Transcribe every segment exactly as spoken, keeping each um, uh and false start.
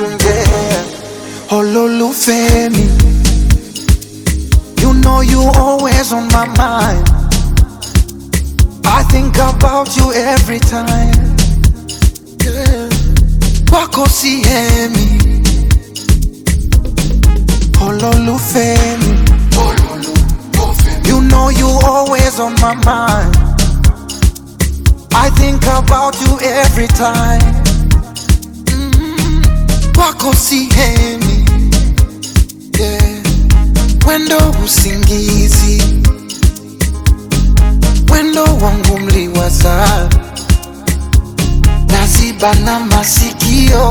yeah. Ololufemi, you know you always on my mind. I think about you every time, yeah. Wako sihemi, Ololufemi, you know you always on my mind. I think about you every time. Mm-hmm. Wako sihemi, yeah. Wendo usingizi, wendo wangu mliwaza, naziba na masikio,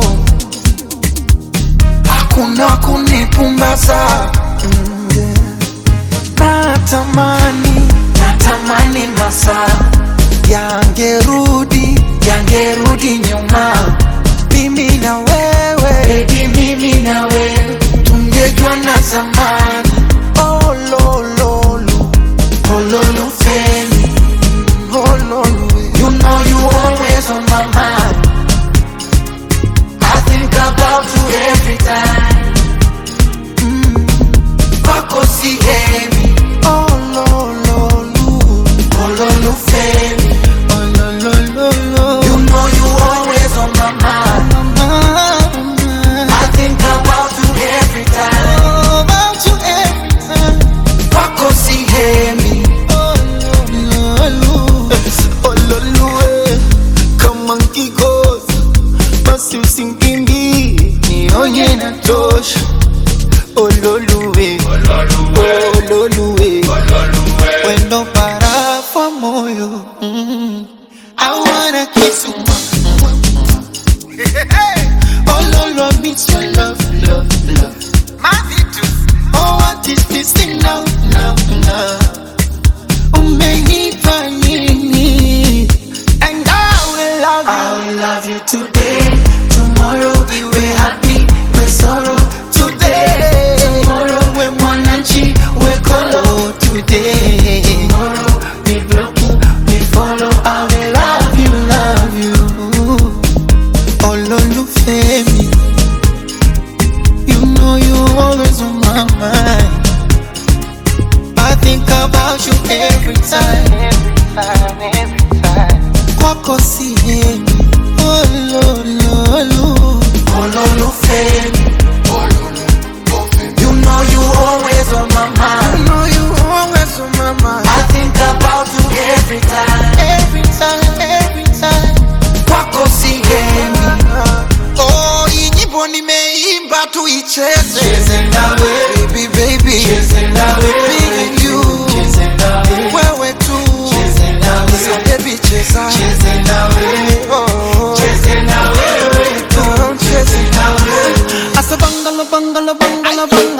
hakuna kunipumbaza. Mm, yeah. Natamani, natamani masaa yangerudi, yangerudi nyuma. Mimi na wewe, baby, mimi na wewe tungejua na zamani. Oh lo lo lo, oh lo lo femi, oh lo lo. You know you always on my mind. I think about you every time. Mm. Wako sihemi, oh lo lo lo, oh lo lo femi. You know you always on my mind. I think about you every time. About you every time. Wako sihemi, oh lolo, oh lolo, kama nkikosa basi usinkimbi, nionye na tosha. Oh lolo, oh lolo, wendo para fa moyo. Mm. I wanna kiss you. Oh Lolo, I miss your love, love, love. My vitus. Oh, what is this thing now, now, now? Umenipa nini? And I will love you. I will love you today. Tomorrow we will happy, we sorrow. Today, tomorrow we mwananchi, we kolo. Today, tomorrow we broke, we follow. I will love you, love you. Ololufemi, you know you always on my mind. I think about you every time, every time, every time. Wako sihemi, olololo, ololufemi. You know you always on my mind. You know you always on my mind. I think about you every time, every time, every time. Wako sihemi. Oh, hii nyimbo nimeimba tuicheze. Cheze nawe, baby, baby. Cheze nawe, me and you. Cheze nawe, wewe tu. Cheze nawe, so baby cheza. Cheze nawe, oh. Cheze nawe, wewe tu. Cheze nawe. Asa bangala, bangala, bangala, bangala.